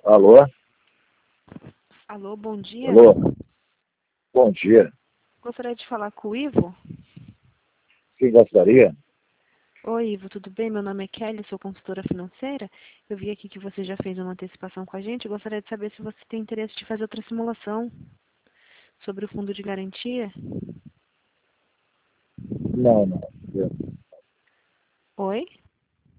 Alô? Alô, bom dia. Alô? Bom dia. Gostaria de falar com o Ivo. Quem gostaria? Oi, Ivo, tudo bem? Meu nome é Kelly, sou consultora financeira. Eu vi aqui que você já fez uma antecipação com a gente. Eu gostaria de saber se você tem interesse de fazer outra simulação sobre o fundo de garantia. Não, não. Eu- Oi?